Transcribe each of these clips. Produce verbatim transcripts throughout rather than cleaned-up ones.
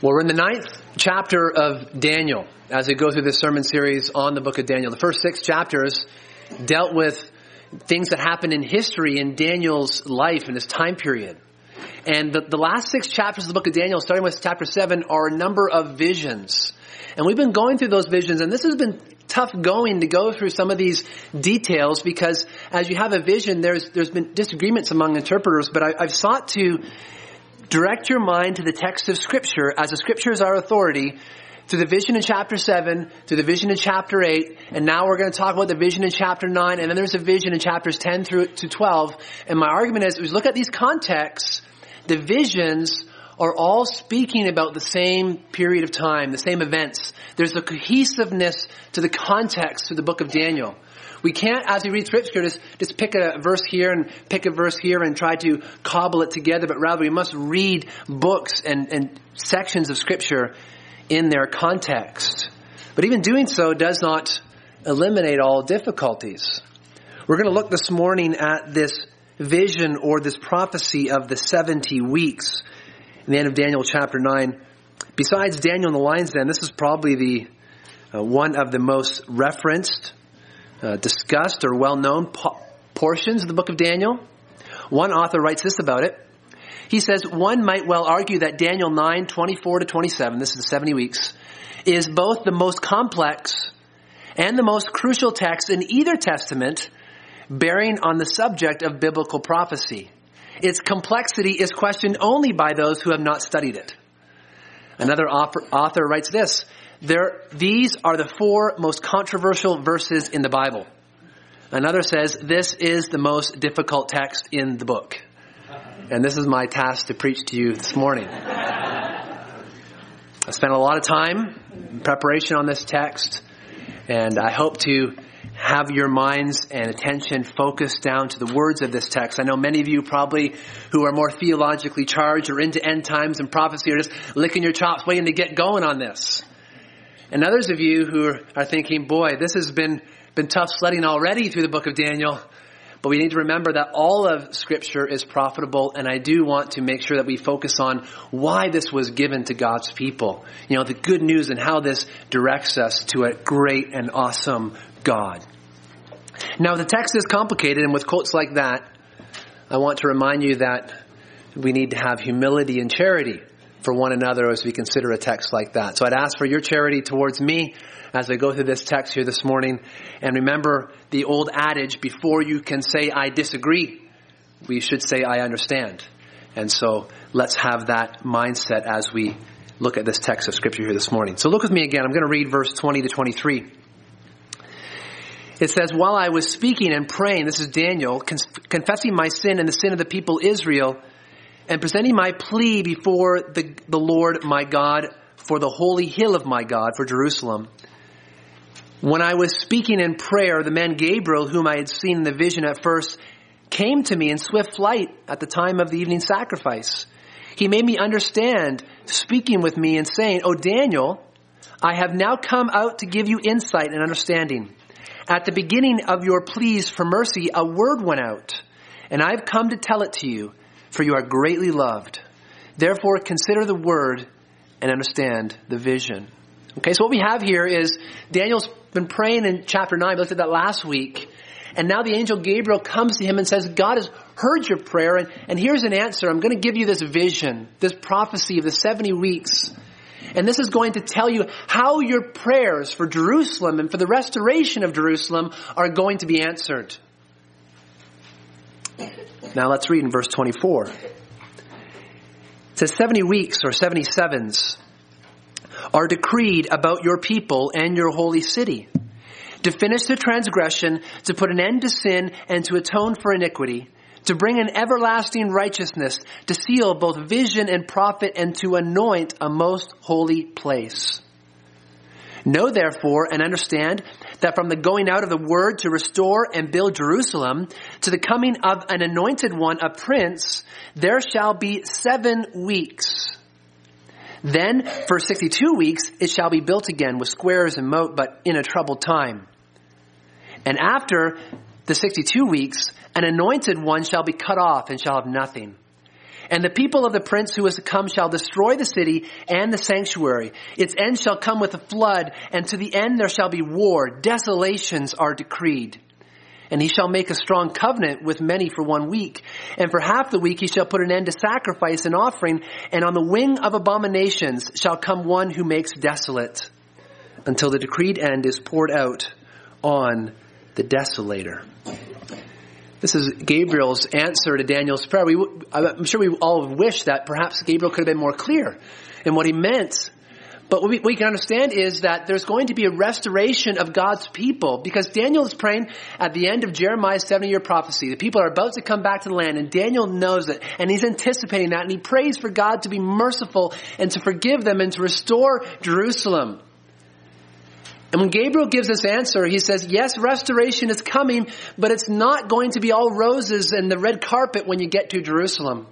Well, we're in the ninth chapter of Daniel as we go through this sermon series on the book of Daniel. The first six chapters dealt with things that happened in history in Daniel's life in this time period. And the, the last six chapters of the book of Daniel, starting with chapter seven, are a number of visions. And we've been going through those visions, and this has been tough going to go through some of these details because as you have a vision, there's there's been disagreements among interpreters, but I, I've sought to direct your mind to the text of Scripture, as the Scripture is our authority, to the vision in chapter seven, to the vision in chapter eight, and now we're going to talk about the vision in chapter nine, and then there's a vision in chapters ten through to twelve. And my argument is, as we look at these contexts, the visions are all speaking about the same period of time, the same events. There's a cohesiveness to the context of the book of Daniel. We can't, as we read Scripture, just, just pick a verse here and pick a verse here and try to cobble it together, but rather we must read books and, and sections of Scripture in their context. But even doing so does not eliminate all difficulties. We're going to look this morning at this vision or this prophecy of the seventy weeks in the end of Daniel chapter nine. Besides Daniel and the lion's den, this is probably the uh, one of the most referenced, uh, discussed, or well-known po- portions of the book of Daniel. One author writes this about it. He says, one might well argue that Daniel nine, twenty-four to twenty-seven, this is the seventy weeks, is both the most complex and the most crucial text in either testament bearing on the subject of biblical prophecy. Its complexity is questioned only by those who have not studied it. Another author writes this, there, these are the four most controversial verses in the Bible. Another says, this is the most difficult text in the book. And this is my task to preach to you this morning. I spent a lot of time in preparation on this text, and I hope to have your minds and attention focused down to the words of this text. I know many of you probably who are more theologically charged or into end times and prophecy are just licking your chops waiting to get going on this. And others of you who are, are thinking, boy, this has been, been tough sledding already through the book of Daniel. But we need to remember that all of Scripture is profitable, and I do want to make sure that we focus on why this was given to God's people. You know, the good news and how this directs us to a great and awesome God. Now, the text is complicated, and with quotes like that, I want to remind you that we need to have humility and charity for one another as we consider a text like that. So I'd ask for your charity towards me as I go through this text here this morning. And remember the old adage, before you can say I disagree, we should say I understand. And so let's have that mindset as we look at this text of Scripture here this morning. So look with me again. I'm going to read verse twenty to twenty-three. It says, while I was speaking and praying, this is Daniel, confessing my sin and the sin of the people Israel, and presenting my plea before the, the Lord my God for the holy hill of my God, for Jerusalem. When I was speaking in prayer, the man Gabriel, whom I had seen in the vision at first, came to me in swift flight at the time of the evening sacrifice. He made me understand, speaking with me and saying, O Daniel, I have now come out to give you insight and understanding. At the beginning of your pleas for mercy, a word went out, and I have come to tell it to you, for you are greatly loved. Therefore, consider the word and understand the vision. Okay, so what we have here is Daniel's been praying in chapter nine. We looked at that last week. And now the angel Gabriel comes to him and says, God has heard your prayer, and, and here's an answer. I'm going to give you this vision, this prophecy of the seventy weeks. And this is going to tell you how your prayers for Jerusalem and for the restoration of Jerusalem are going to be answered. Now let's read in verse twenty-four. It says, seventy weeks or seventy sevens are decreed about your people and your holy city, to finish the transgression, to put an end to sin, and to atone for iniquity, to bring an everlasting righteousness, to seal both vision and prophet, and to anoint a most holy place. Know therefore and understand that from the going out of the word to restore and build Jerusalem, to the coming of an anointed one, a prince, there shall be seven weeks. Then for sixty-two weeks it shall be built again with squares and moat, but in a troubled time. And after the sixty-two weeks, an anointed one shall be cut off and shall have nothing. And the people of the prince who is to come shall destroy the city and the sanctuary. Its end shall come with a flood, and to the end there shall be war. Desolations are decreed. And he shall make a strong covenant with many for one week. And for half the week he shall put an end to sacrifice and offering. And on the wing of abominations shall come one who makes desolate, until the decreed end is poured out on the desolator. This is Gabriel's answer to Daniel's prayer. We, I'm sure we all wish that perhaps Gabriel could have been more clear in what he meant. But what we, what we can understand is that there's going to be a restoration of God's people, because Daniel is praying at the end of Jeremiah's seventy-year prophecy. The people are about to come back to the land, and Daniel knows it, and he's anticipating that, and he prays for God to be merciful and to forgive them and to restore Jerusalem. And when Gabriel gives this answer, he says, yes, restoration is coming, but it's not going to be all roses and the red carpet when you get to Jerusalem.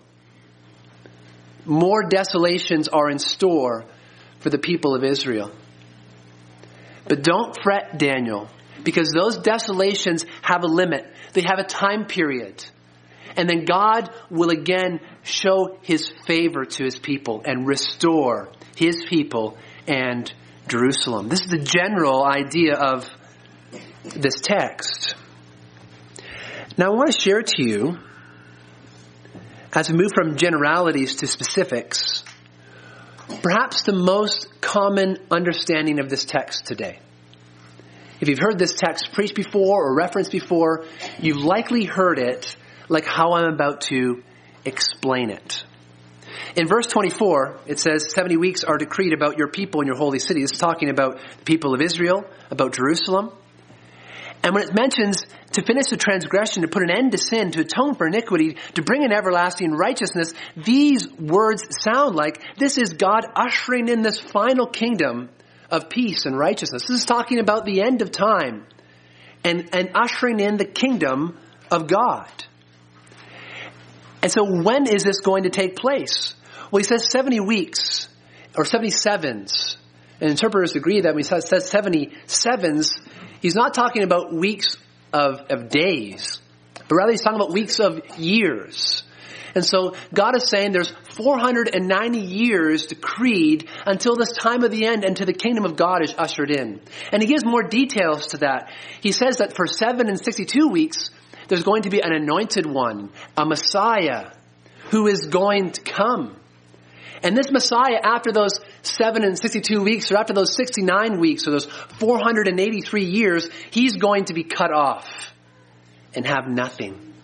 More desolations are in store for the people of Israel. But don't fret, Daniel, because those desolations have a limit. They have a time period. And then God will again show his favor to his people and restore his people and Jerusalem. This is the general idea of this text. Now I want to share to you, as we move from generalities to specifics, perhaps the most common understanding of this text today. If you've heard this text preached before or referenced before, you've likely heard it like how I'm about to explain it. In verse twenty-four, it says, seventy weeks are decreed about your people and your holy city. This is talking about the people of Israel, about Jerusalem. And when it mentions to finish the transgression, to put an end to sin, to atone for iniquity, to bring in everlasting righteousness, these words sound like this is God ushering in this final kingdom of peace and righteousness. This is talking about the end of time and, and ushering in the kingdom of God. And so when is this going to take place? Well, he says seventy weeks or seventy-sevens. And interpreters agree that when he says seventy-sevens, he's not talking about weeks of, of days, but rather he's talking about weeks of years. And so God is saying there's four hundred ninety years decreed until this time of the end, and to the kingdom of God is ushered in. And he gives more details to that. He says that for seven and sixty-two weeks, there's going to be an anointed one, a Messiah, who is going to come. And this Messiah, after those seven and sixty-two weeks, or after those sixty-nine weeks, or those four hundred eighty-three years, he's going to be cut off and have nothing.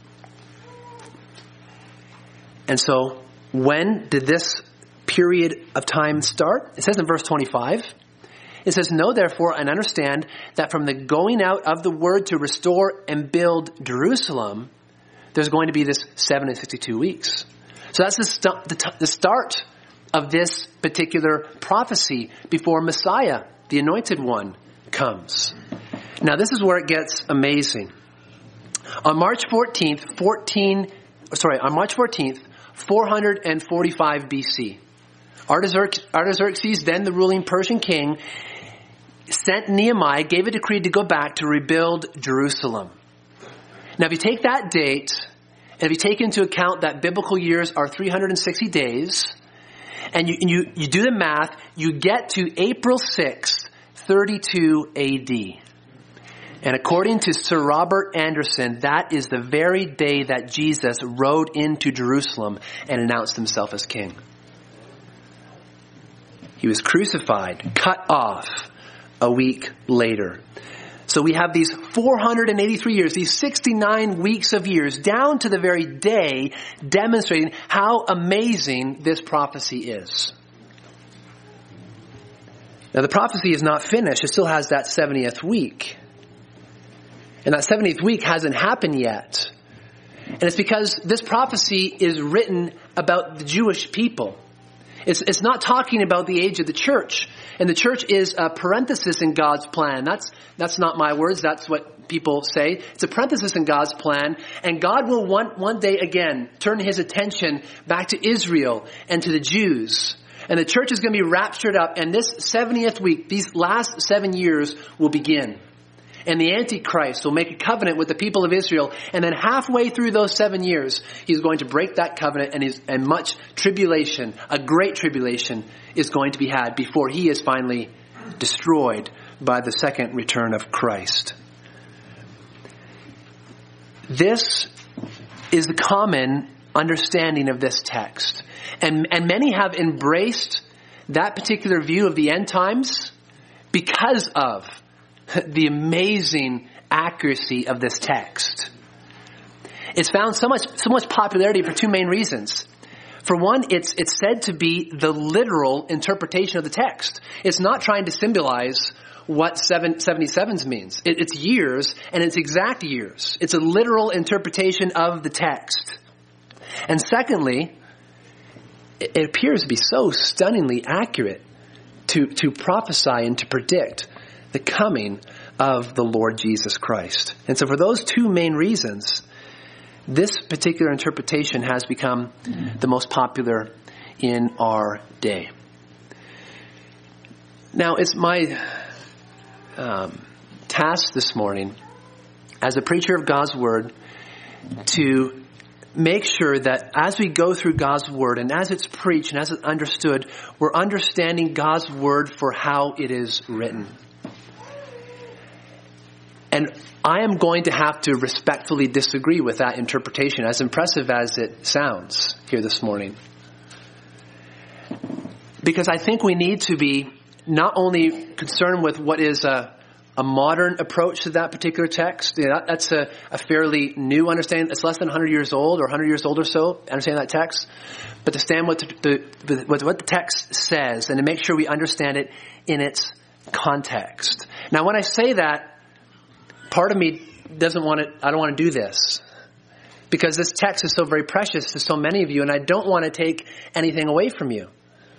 And so, when did this period of time start? It says in verse twenty-five, it says, know therefore and understand that from the going out of the word to restore and build Jerusalem, there's going to be this seven and sixty-two weeks. So that's the, st- the, t- the start of this particular prophecy before Messiah, the anointed one, comes. Now this is where it gets amazing. On March fourteenth, fourteen, sorry, on March fourteenth, four hundred forty-five B C, Artaxerxes, Artaxerxes, then the ruling Persian king, sent Nehemiah, gave a decree to go back to rebuild Jerusalem. Now if you take that date, and if you take into account that biblical years are three hundred sixty days, and you, and you, you do the math, you get to April sixth, thirty-two A D. And according to Sir Robert Anderson, that is the very day that Jesus rode into Jerusalem and announced himself as king. He was crucified, cut off a week later. So we have these four hundred eighty-three years, these sixty-nine weeks of years, down to the very day, demonstrating how amazing this prophecy is. Now the prophecy is not finished. It still has that seventieth week. And that seventieth week hasn't happened yet. And it's because this prophecy is written about the Jewish people. It's, it's not talking about the age of the church. And the church is a parenthesis in God's plan. That's, that's not my words. That's what people say. It's a parenthesis in God's plan. And God will one, one day again turn his attention back to Israel and to the Jews. And the church is going to be raptured up. And this seventieth week, these last seven years will begin. and the Antichrist will make a covenant with the people of Israel, and then halfway through those seven years, he's going to break that covenant, and, his, and much tribulation, a great tribulation, is going to be had before he is finally destroyed by the second return of Christ. This is the common understanding of this text. And, and many have embraced that particular view of the end times because of the amazing accuracy of this text. It's found so much, so much popularity for two main reasons. For one, it's, it's said to be the literal interpretation of the text. It's not trying to symbolize what seven, seventy-sevens means. It, it's years, and it's exact years. It's a literal interpretation of the text. And secondly, it, it appears to be so stunningly accurate to, to prophesy and to predict the coming of the Lord Jesus Christ. And so for those two main reasons, this particular interpretation has become the most popular in our day. Now, it's my um, task this morning as a preacher of God's Word to make sure that as we go through God's Word and as it's preached and as it's understood, we're understanding God's Word for how it is written. And I am going to have to respectfully disagree with that interpretation, as impressive as it sounds here this morning. Because I think we need to be not only concerned with what is a, a modern approach to that particular text. You know, that, that's a, a fairly new understanding. It's less than one hundred years old or one hundred years old or so, understanding that text. But to stand with the, the, with what the text says and to make sure we understand it in its context. Now, when I say that, part of me doesn't want to, I don't want to do this. Because this text is so very precious to so many of you, and I don't want to take anything away from you.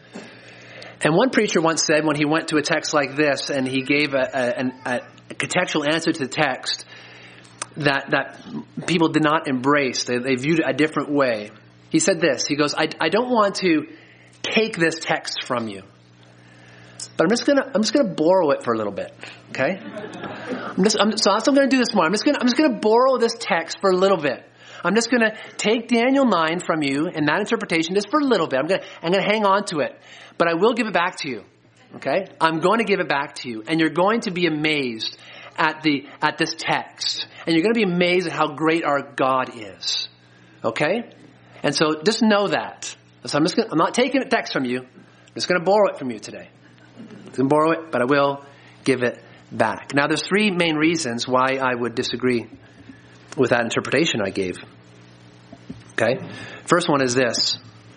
And one preacher once said, when he went to a text like this, and he gave a, a, a, a contextual answer to the text that, that people did not embrace, they, they viewed it a different way. He said this, he goes, I, I don't want to take this text from you, but I'm just gonna, I'm just gonna borrow it for a little bit, okay? I'm just, I'm, so that's what I'm gonna do this morning. I'm just gonna, I'm just gonna borrow this text for a little bit. I'm just gonna take Daniel nine from you and that interpretation just for a little bit. I'm gonna, I'm gonna hang on to it, but I will give it back to you, okay? I'm going to give it back to you, and you're going to be amazed at the, at this text, and you're gonna be amazed at how great our God is, okay? And so just know that. So I'm just gonna, I'm not taking a text from you. I'm just gonna borrow it from you today. I can borrow it, but I will give it back. Now, there's three main reasons why I would disagree with that interpretation I gave. Okay? First one is this.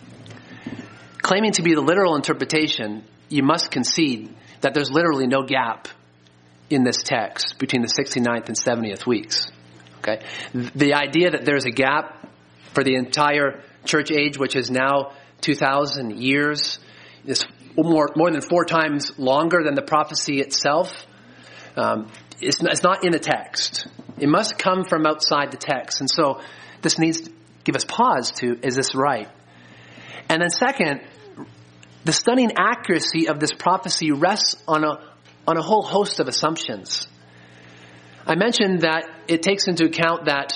Claiming to be the literal interpretation, you must concede that there's literally no gap in this text between the sixty-ninth and seventieth weeks. Okay? The idea that there's a gap for the entire church age, which is now two thousand years, is more, more than four times longer than the prophecy itself. Um, it's, it's not in the text. It must come from outside the text. And so this needs to give us pause to, is this right? And then second, the stunning accuracy of this prophecy rests on a, on a whole host of assumptions. I mentioned that it takes into account that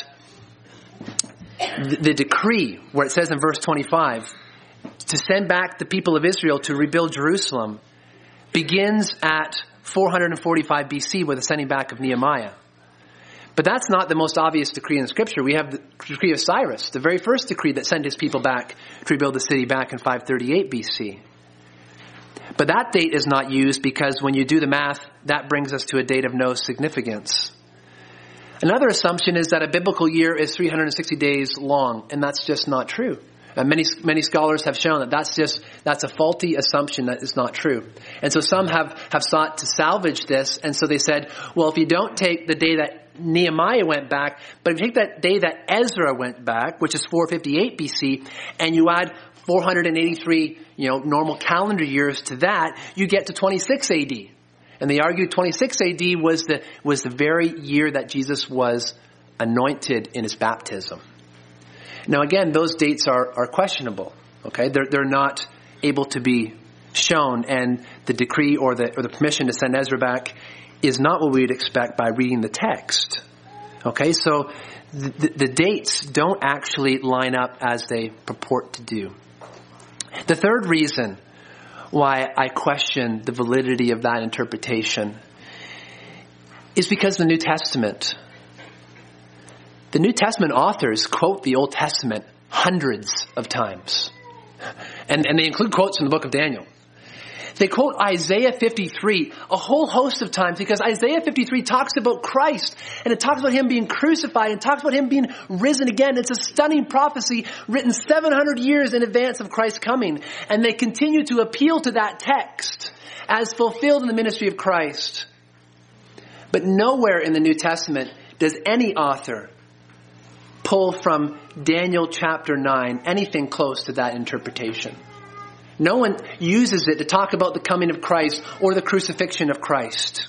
the, the decree, where it says in verse twenty-five, to send back the people of Israel to rebuild Jerusalem, begins at four forty-five B C with the sending back of Nehemiah. But that's not the most obvious decree in Scripture. We have the decree of Cyrus, the very first decree that sent his people back to rebuild the city back in five thirty-eight B C. But that date is not used because when you do the math, that brings us to a date of no significance. Another assumption is that a biblical year is three hundred sixty days long, and that's just not true. Uh, many many scholars have shown that that's just that's a faulty assumption, that is not true. And so some have, have sought to salvage this, and so they said, well, if you don't take the day that Nehemiah went back, but if you take that day that Ezra went back, which is four fifty-eight B C, and you add four hundred eighty-three, you know, normal calendar years to that, you get to twenty-six A D. And they argued twenty-six A D was the was the very year that Jesus was anointed in his baptism. Now, again, those dates are, are questionable. Okay, they're they're not able to be shown, and the decree or the or the permission to send Ezra back is not what we'd expect by reading the text. Okay, so the, the dates don't actually line up as they purport to do. The third reason why I question the validity of that interpretation is because the New Testament, the New Testament authors quote the Old Testament hundreds of times. And, and they include quotes from the book of Daniel. They quote Isaiah fifty-three a whole host of times because Isaiah fifty-three talks about Christ, and it talks about him being crucified and talks about him being risen again. It's a stunning prophecy written seven hundred years in advance of Christ's coming. And they continue to appeal to that text as fulfilled in the ministry of Christ. But nowhere in the New Testament does any author pull from Daniel chapter nine anything close to that interpretation. No one uses it to talk about the coming of Christ or the crucifixion of Christ.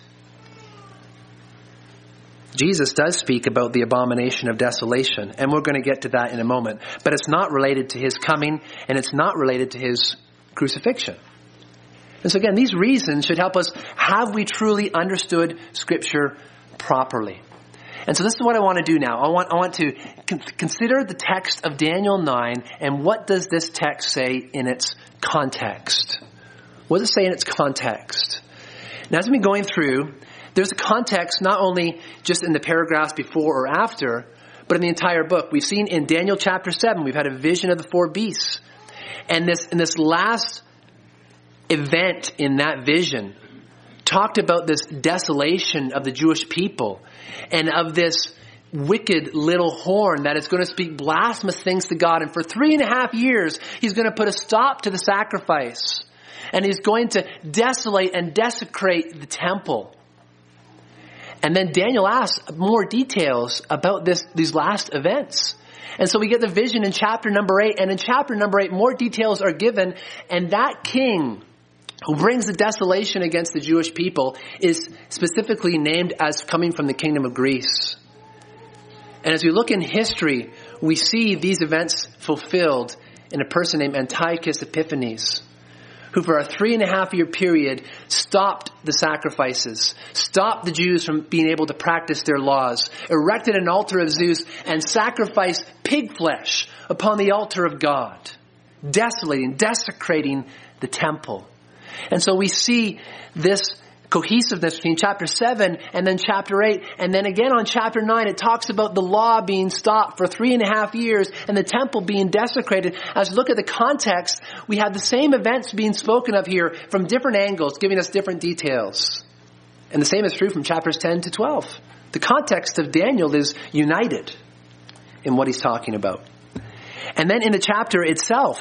Jesus does speak about the abomination of desolation, and we're going to get to that in a moment. But it's not related to his coming, and it's not related to his crucifixion. And so again, these reasons should help us. Have we truly understood Scripture properly? And so this is what I want to do now. I want, I want to con- consider the text of Daniel nine, and what does this text say in its context? What does it say in its context? Now, as we've been going through, there's a context not only just in the paragraphs before or after, but in the entire book. We've seen in Daniel chapter seven, we've had a vision of the four beasts. And this, in this last event in that vision talked about this desolation of the Jewish people and of this wicked little horn that is going to speak blasphemous things to God. And for three and a half years, he's going to put a stop to the sacrifice. And he's going to desolate and desecrate the temple. And then Daniel asks more details about this, these last events. And so we get the vision in chapter number eight. And in chapter number eight, more details are given. And that king who brings the desolation against the Jewish people is specifically named as coming from the kingdom of Greece. And as we look in history, we see these events fulfilled in a person named Antiochus Epiphanes, who for a three and a half year period stopped the sacrifices, stopped the Jews from being able to practice their laws, erected an altar of Zeus, and sacrificed pig flesh upon the altar of God, desolating, desecrating the temple. And so we see this cohesiveness between chapter seven and then chapter eight. And then again on chapter nine, it talks about the law being stopped for three and a half years and the temple being desecrated. As we look at the context, we have the same events being spoken of here from different angles, giving us different details. And the same is true from chapters ten to twelve. The context of Daniel is united in what he's talking about. And then in the chapter itself,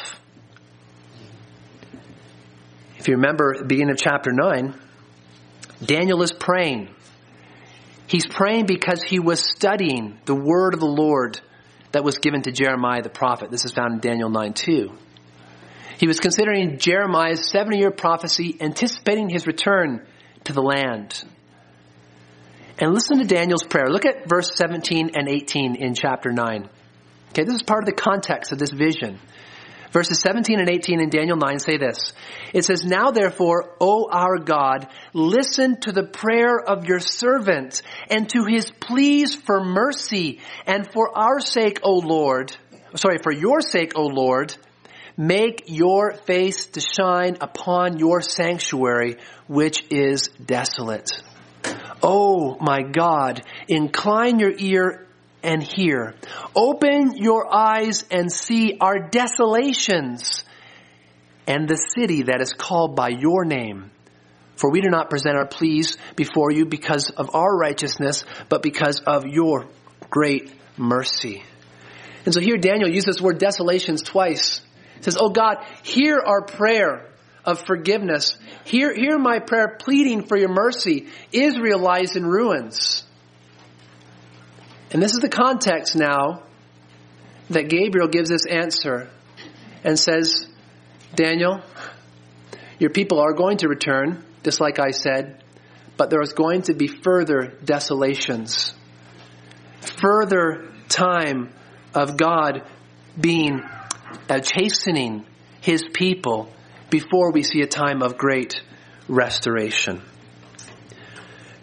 if you remember at the beginning of chapter nine, Daniel is praying. He's praying because he was studying the word of the Lord that was given to Jeremiah the prophet. This is found in Daniel nine two. He was considering Jeremiah's seventy-year prophecy, anticipating his return to the land. And listen to Daniel's prayer. Look at verse seventeen and eighteen in chapter nine. Okay, this is part of the context of this vision. Verses seventeen and eighteen in Daniel nine say this. It says, "Now therefore, O our God, listen to the prayer of your servant and to his pleas for mercy. And for our sake, O Lord, sorry, for your sake, O Lord, make your face to shine upon your sanctuary, which is desolate. O my God, incline your ear and hear. Open your eyes and see our desolations and the city that is called by your name. For we do not present our pleas before you because of our righteousness, but because of your great mercy." And so here Daniel uses this word desolations twice. He says, "Oh God, hear our prayer of forgiveness. Hear, hear my prayer pleading for your mercy. Israel lies in ruins." And this is the context now that Gabriel gives this answer and says, "Daniel, your people are going to return, just like I said, but there is going to be further desolations, further time of God being uh, chastening his people before we see a time of great restoration."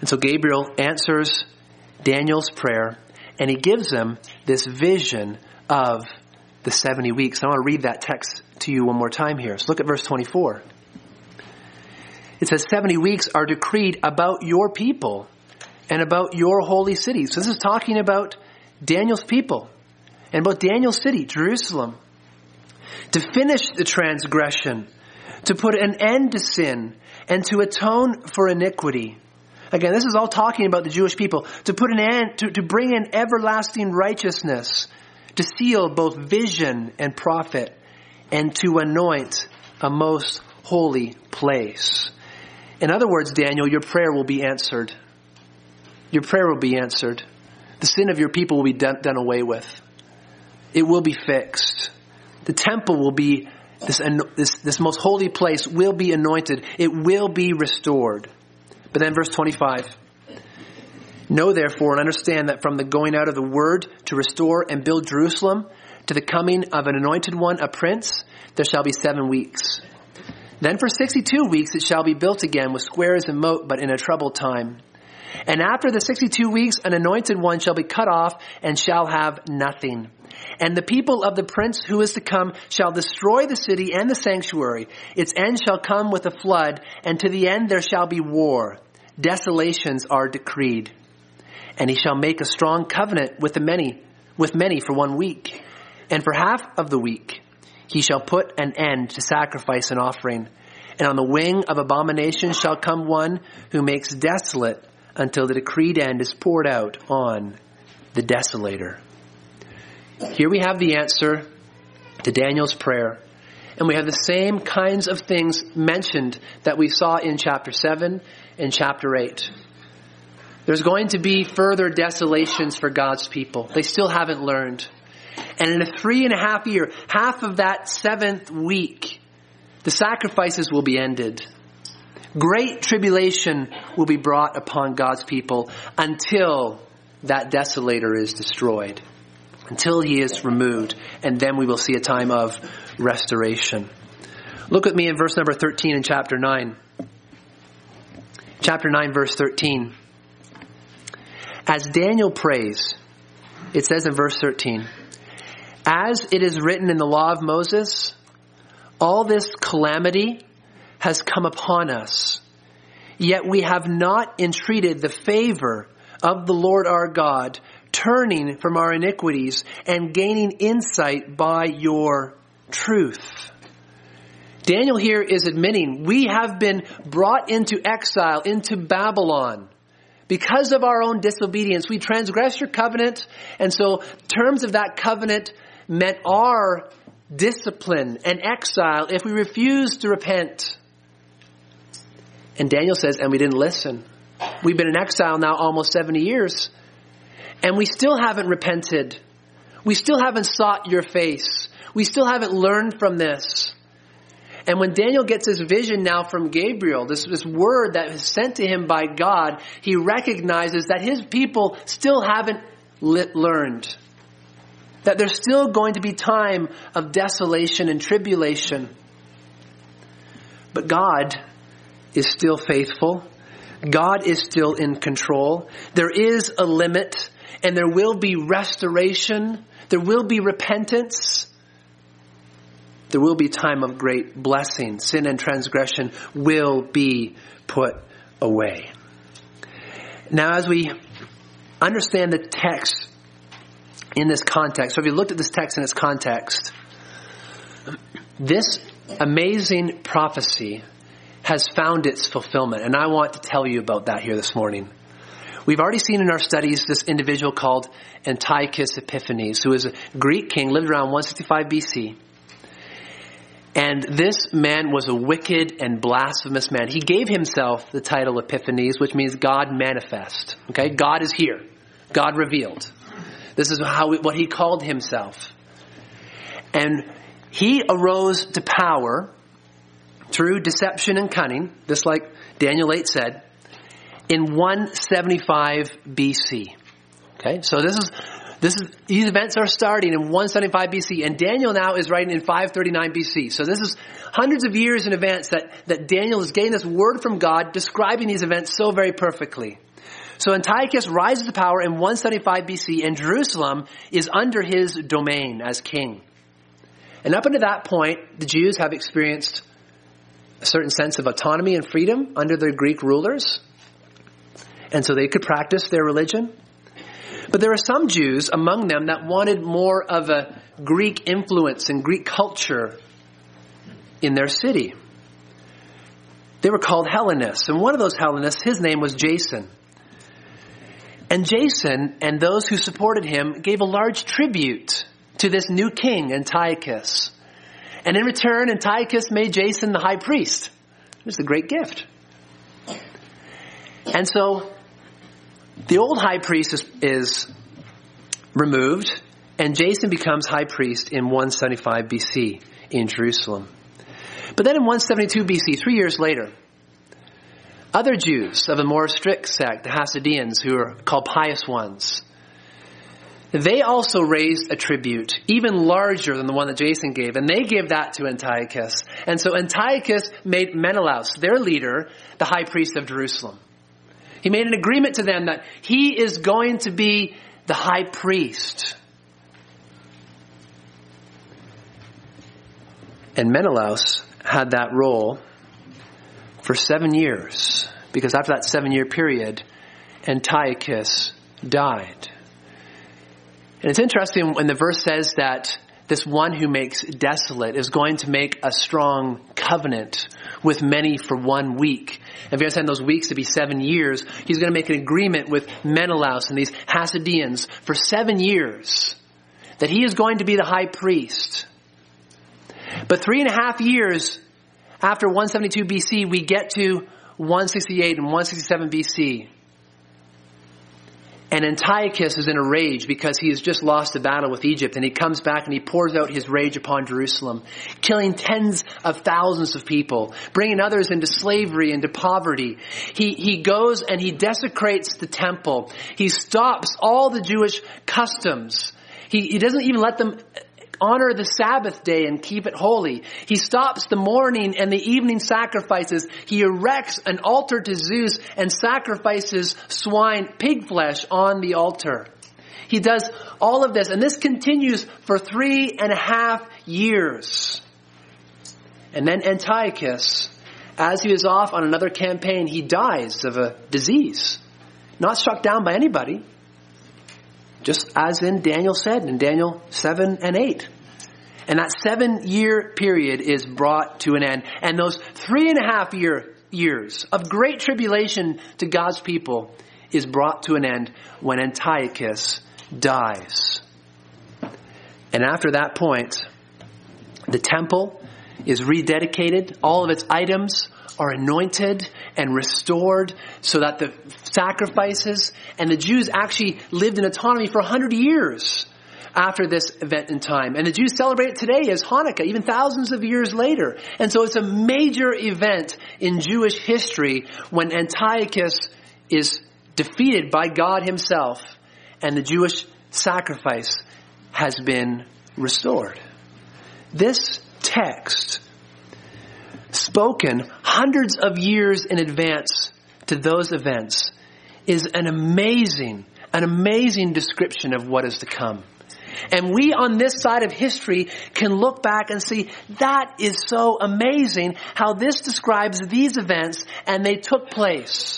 And so Gabriel answers Daniel's prayer, and he gives him this vision of the seventy weeks. I want to read that text to you one more time here. So look at verse twenty-four. It says, seventy weeks are decreed about your people and about your holy city. So this is talking about Daniel's people and about Daniel's city, Jerusalem, to finish the transgression, to put an end to sin, and to atone for iniquity. Again, this is all talking about the Jewish people, to put an end, to, to bring in everlasting righteousness, to seal both vision and prophet, and to anoint a most holy place. In other words, Daniel, your prayer will be answered. Your prayer will be answered. The sin of your people will be done, done away with. It will be fixed. The temple will be, this, this, this most holy place will be anointed. It will be restored. But then verse twenty-five. Know therefore and understand that from the going out of the word to restore and build Jerusalem to the coming of an anointed one, a prince, there shall be seven weeks. Then for sixty-two weeks it shall be built again with squares and moat, but in a troubled time. And after the sixty-two weeks, an anointed one shall be cut off and shall have nothing. And the people of the prince who is to come shall destroy the city and the sanctuary. Its end shall come with a flood, and to the end there shall be war. Desolations are decreed. And he shall make a strong covenant with the many, with many for one week. And for half of the week he shall put an end to sacrifice and offering. And on the wing of abomination shall come one who makes desolate until the decreed end is poured out on the desolator. Here we have the answer to Daniel's prayer. And we have the same kinds of things mentioned that we saw in chapter seven and chapter eight. There's going to be further desolations for God's people. They still haven't learned. And in a three and a half year, half of that seventh week, the sacrifices will be ended. Great tribulation will be brought upon God's people until that desolator is destroyed, until he is removed, and then we will see a time of restoration. Look with me in verse number thirteen in chapter nine. Chapter nine, verse thirteen. As Daniel prays, it says in verse thirteen, as it is written in the law of Moses, all this calamity has come upon us, yet we have not entreated the favor of the Lord our God, turning from our iniquities and gaining insight by your truth. Daniel here is admitting we have been brought into exile, into Babylon. Because of our own disobedience, we transgressed your covenant, and so terms of that covenant meant our discipline and exile if we refused to repent. And Daniel says, and we didn't listen. We've been in exile now almost seventy years, and we still haven't repented. We still haven't sought your face. We still haven't learned from this. And when Daniel gets his vision now from Gabriel, this, this word that is sent to him by God, he recognizes that his people still haven't lit, learned. That there's still going to be time of desolation and tribulation. But God is still faithful. God is still in control. There is a limit, and there will be restoration. There will be repentance. There will be time of great blessing. Sin and transgression will be put away. Now, as we understand the text in this context, so if you looked at this text in its context, this amazing prophecy has found its fulfillment. And I want to tell you about that here this morning. We've already seen in our studies this individual called Antiochus Epiphanes, who is a Greek king, lived around one sixty-five B C. And this man was a wicked and blasphemous man. He gave himself the title Epiphanes, which means God manifest. Okay, God is here. God revealed. This is how what he called himself. And he arose to power through deception and cunning, just like Daniel eight said, in one seventy-five B C. Okay, so this is This is, these events are starting in one seventy-five B C, and Daniel now is writing in five thirty-nine B C. So this is hundreds of years in advance that, that Daniel is getting this word from God describing these events so very perfectly. So Antiochus rises to power in one seventy-five B C, and Jerusalem is under his domain as king. And up until that point, the Jews have experienced a certain sense of autonomy and freedom under their Greek rulers. And so they could practice their religion. But there are some Jews among them that wanted more of a Greek influence and Greek culture in their city. They were called Hellenists. And one of those Hellenists, his name was Jason. And Jason and those who supported him gave a large tribute to this new king, Antiochus. And in return, Antiochus made Jason the high priest. It was a great gift. And so the old high priest is, is removed, and Jason becomes high priest in one seventy-five B C in Jerusalem. But then in one seventy-two B C, three years later, other Jews of a more strict sect, the Hasidians, who are called pious ones, they also raised a tribute, even larger than the one that Jason gave, and they gave that to Antiochus. And so Antiochus made Menelaus, their leader, the high priest of Jerusalem. He made an agreement to them that he is going to be the high priest. And Menelaus had that role for seven years, because after that seven-year period, Antiochus died. And it's interesting when the verse says that this one who makes desolate is going to make a strong covenant with many for one week. And if you understand those weeks to be seven years, he's going to make an agreement with Menelaus and these Hasidians for seven years that he is going to be the high priest. But three and a half years after one seventy-two B C, we get to one sixty-eight and one sixty-seven B C. And Antiochus is in a rage because he has just lost a battle with Egypt, and he comes back and he pours out his rage upon Jerusalem, killing tens of thousands of people, bringing others into slavery, into poverty. He, he goes and he desecrates the temple. He stops all the Jewish customs. He, he doesn't even let them honor the Sabbath day and keep it holy. He stops the morning and the evening sacrifices. He erects an altar to Zeus and sacrifices swine, pig flesh on the altar. He does all of this, and this continues for three and a half years. And then Antiochus, as he is off on another campaign, he dies of a disease. Not struck down by anybody. Just as in Daniel said in Daniel seven and eight. And that seven-year period is brought to an end. And those three and a half year, years of great tribulation to God's people is brought to an end when Antiochus dies. And after that point, the temple is rededicated. All of its items are anointed and restored so that the sacrifices, and the Jews actually lived in autonomy for one hundred years after this event in time. And the Jews celebrate it today as Hanukkah, even thousands of years later. And so it's a major event in Jewish history when Antiochus is defeated by God himself and the Jewish sacrifice has been restored. This text, spoken hundreds of years in advance to those events, is an amazing, an amazing description of what is to come. And we on this side of history can look back and see that is so amazing how this describes these events and they took place.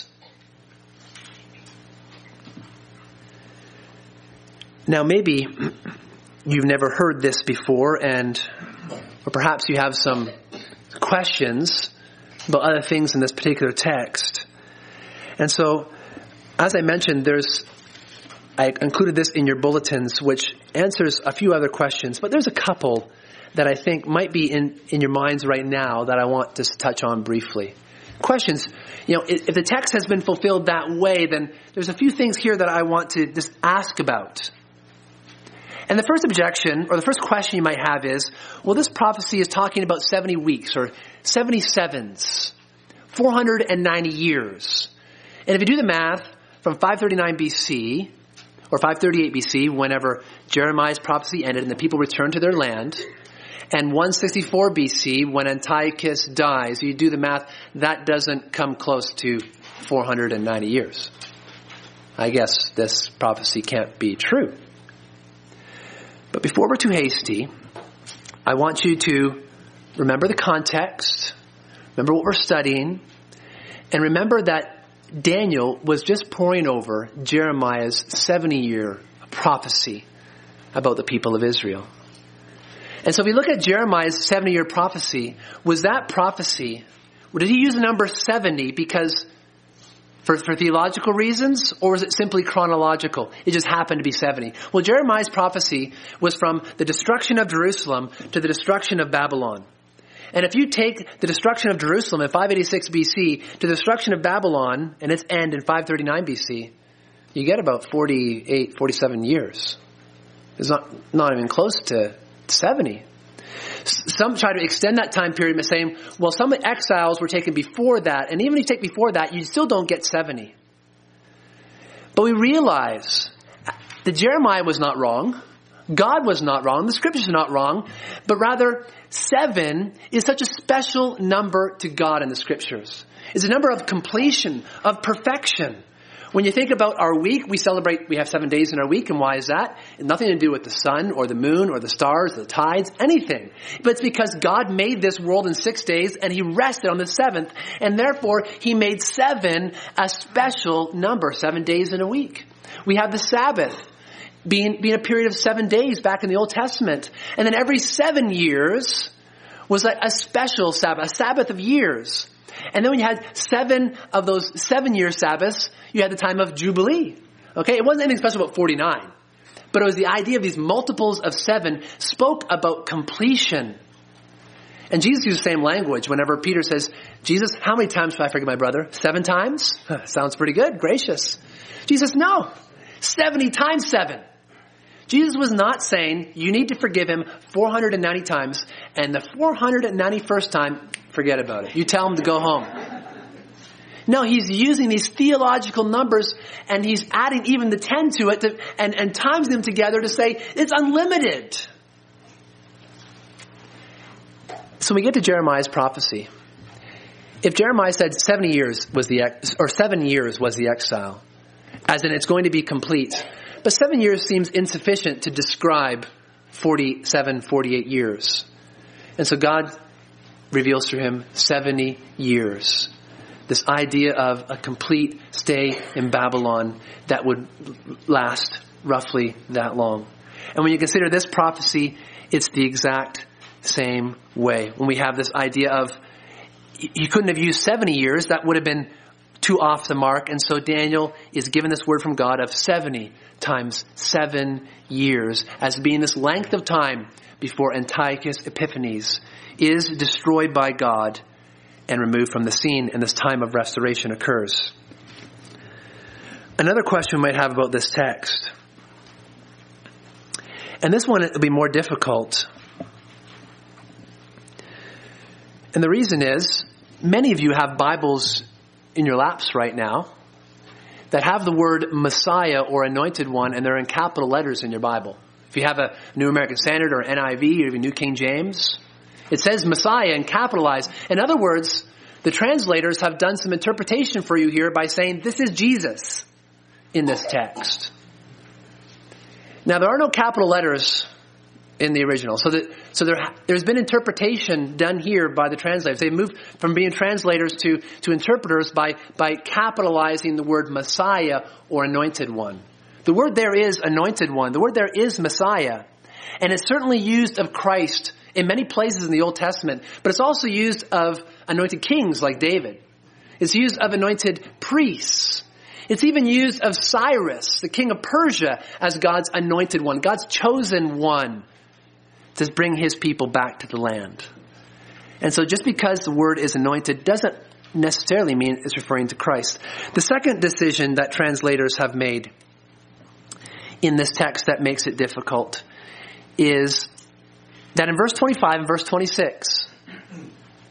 Now maybe you've never heard this before, and or perhaps you have some questions about other things in this particular text. And so, as I mentioned, there's I included this in your bulletins, which answers a few other questions, but there's a couple that I think might be in, in your minds right now that I want to touch on briefly. Questions, you know, if, if the text has been fulfilled that way, then there's a few things here that I want to just ask about. And the first objection, or the first question you might have is, well, this prophecy is talking about seventy weeks, or seventy sevens, four hundred ninety years. And if you do the math, from five thirty-nine B C, or five thirty-eight B C, whenever Jeremiah's prophecy ended and the people returned to their land, and one sixty-four B C, when Antiochus dies. You do the math, that doesn't come close to four hundred ninety years. I guess this prophecy can't be true. But before we're too hasty, I want you to remember the context, remember what we're studying, and remember that Daniel was just poring over Jeremiah's seventy-year prophecy about the people of Israel. And so if we look at Jeremiah's seventy-year prophecy, was that prophecy, did he use the number seventy because for, for theological reasons, or was it simply chronological? It just happened to be seventy. Well, Jeremiah's prophecy was from the destruction of Jerusalem to the destruction of Babylon. And if you take the destruction of Jerusalem in five eighty-six B C to the destruction of Babylon and its end in five thirty-nine B C, you get about forty-eight, forty-seven years. It's not, not even close to seventy. Some try to extend that time period by saying, well, some exiles were taken before that, and even if you take before that, you still don't get seventy. But we realize that Jeremiah was not wrong. God was not wrong. The scriptures are not wrong. But rather, seven is such a special number to God in the scriptures. It's a number of completion, of perfection. When you think about our week, we celebrate, we have seven days in our week. And why is that? It's nothing to do with the sun or the moon or the stars, or the tides, anything. But it's because God made this world in six days and he rested on the seventh. And therefore, he made seven a special number, seven days in a week. We have the Sabbath. Being, being a period of seven days back in the Old Testament. And then every seven years was a, a special Sabbath, a Sabbath of years. And then when you had seven of those seven-year Sabbaths, you had the time of Jubilee. Okay, it wasn't anything special about forty-nine. But it was the idea of these multiples of seven spoke about completion. And Jesus used the same language whenever Peter says, Jesus, how many times should I forgive my brother? Seven times? Sounds pretty good, gracious. Jesus, no, seventy times seven. Jesus was not saying you need to forgive him four hundred ninety times, and the four hundred ninety-first time, forget about it. You tell him to go home. No, he's using these theological numbers, and he's adding even the ten to it to, and, and times them together to say it's unlimited. So we get to Jeremiah's prophecy. If Jeremiah said seventy years was the ex, or seven years was the exile, as in it's going to be complete. But seven years seems insufficient to describe forty-seven, forty-eight years. And so God reveals through him seventy years. This idea of a complete stay in Babylon that would last roughly that long. And when you consider this prophecy, it's the exact same way. When we have this idea of, he couldn't have used seventy years, that would have been too off the mark. And so Daniel is given this word from God of seventy times seven years as being this length of time before Antiochus Epiphanes is destroyed by God and removed from the scene, and this time of restoration occurs. Another question we might have about this text, and this one will be more difficult. And the reason is, many of you have Bibles in your laps right now that have the word Messiah or Anointed One, and they're in capital letters in your Bible. If you have a New American Standard or N I V or even New King James, it says Messiah and capitalized. In other words, the translators have done some interpretation for you here by saying this is Jesus in this text. Now, there are no capital letters in the original. So that, so there, there's been interpretation done here by the translators. They've moved from being translators to, to interpreters by, by capitalizing the word Messiah or Anointed One. The word there is Anointed One. The word there is Messiah. And it's certainly used of Christ in many places in the Old Testament, but it's also used of anointed kings like David. It's used of anointed priests. It's even used of Cyrus, the king of Persia, as God's anointed one, God's chosen one to bring his people back to the land. And so just because the word is anointed doesn't necessarily mean it's referring to Christ. The second decision that translators have made in this text that makes it difficult is that in verse twenty-five and verse twenty-six,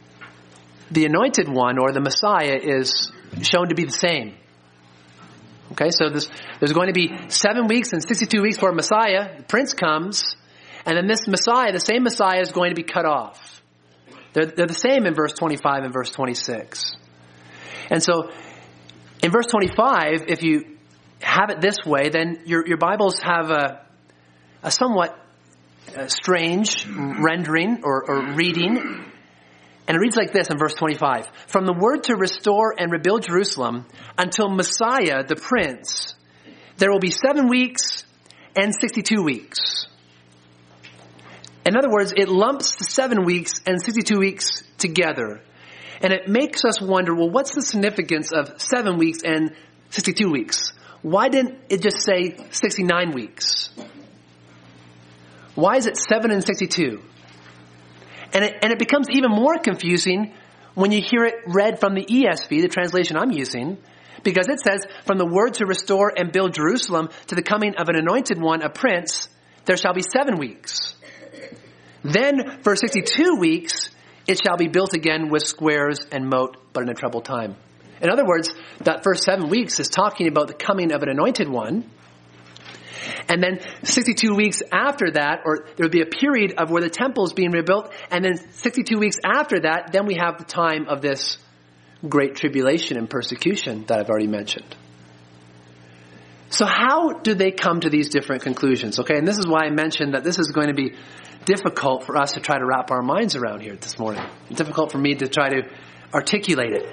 the anointed one or the Messiah is shown to be the same. Okay, so this, there's going to be seven weeks and sixty-two weeks before Messiah, the Prince comes, and then this Messiah, the same Messiah, is going to be cut off. They're, they're the same in verse twenty-five and verse twenty-six. And so, in verse twenty-five, if you have it this way, then your, your Bibles have a, a somewhat uh, strange rendering or, or reading. And it reads like this in verse twenty-five. From the word to restore and rebuild Jerusalem until Messiah, the Prince, there will be seven weeks and sixty-two weeks. In other words, it lumps the seven weeks and sixty-two weeks together. And it makes us wonder, well, what's the significance of seven weeks and sixty-two weeks? Why didn't it just say sixty-nine weeks? Why is it seven and sixty-two? And it, and it becomes even more confusing when you hear it read from the E S V, the translation I'm using, because it says, from the word to restore and build Jerusalem to the coming of an anointed one, a prince, there shall be seven weeks. Then for sixty-two weeks, it shall be built again with squares and moat, but in a troubled time. In other words, that first seven weeks is talking about the coming of an anointed one. And then sixty-two weeks after that, or there would be a period of where the temple is being rebuilt. And then sixty-two weeks after that, then we have the time of this great tribulation and persecution that I've already mentioned. So how do they come to these different conclusions? Okay, and this is why I mentioned that this is going to be difficult for us to try to wrap our minds around here this morning. Difficult for me to try to articulate it.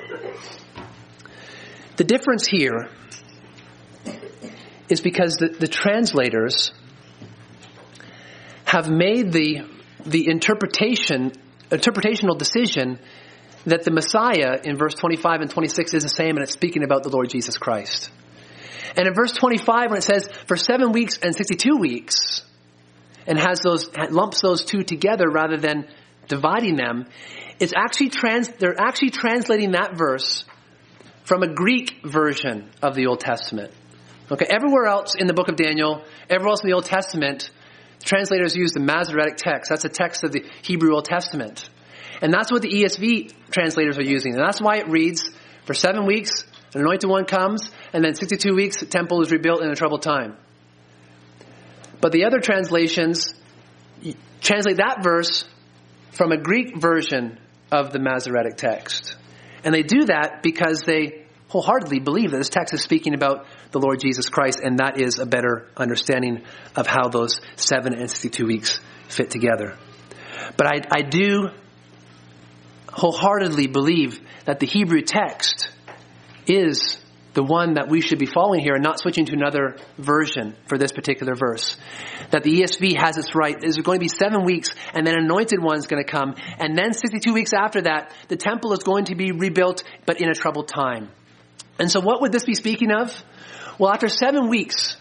The difference here is because the, the translators have made the the interpretation interpretational decision that the Messiah in verse twenty-five and twenty-six is the same, and it's speaking about the Lord Jesus Christ. And in verse twenty-five, when it says for seven weeks and sixty-two weeks, and has those lumps those two together rather than dividing them, it's actually trans they're actually translating that verse from a Greek version of the Old Testament. Okay, everywhere else in the book of Daniel, everywhere else in the Old Testament, translators use the Masoretic text. That's a text of the Hebrew Old Testament. And that's what the E S V translators are using. And that's why it reads, for seven weeks, an anointed one comes, and then sixty-two weeks, the temple is rebuilt in a troubled time. But the other translations translate that verse from a Greek version of the Masoretic text. And they do that because they wholeheartedly believe that this text is speaking about the Lord Jesus Christ, and that is a better understanding of how those seven and sixty-two weeks fit together. But I, I do wholeheartedly believe that the Hebrew text is the one that we should be following here and not switching to another version for this particular verse. That the E S V has its right. There's going to be seven weeks, and then an anointed one is going to come. And then sixty-two weeks after that, the temple is going to be rebuilt, but in a troubled time. And so what would this be speaking of? Well, after seven weeks,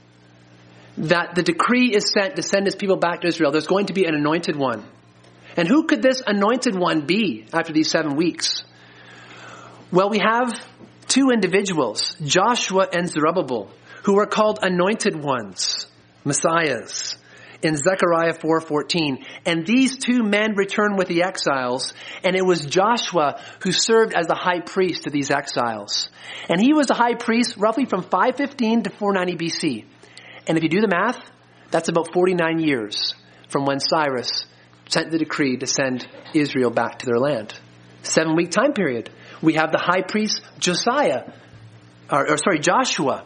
that the decree is sent to send his people back to Israel, there's going to be an anointed one. And who could this anointed one be after these seven weeks? Well, we have two individuals, Joshua and Zerubbabel, who are called anointed ones, messiahs, in Zechariah four fourteen. And these two men returned with the exiles, and it was Joshua who served as the high priest to these exiles. And he was the high priest roughly from five fifteen to four ninety B C. And if you do the math, that's about forty-nine years from when Cyrus sent the decree to send Israel back to their land. Seven week time period. We have the high priest Josiah, or, or sorry, Joshua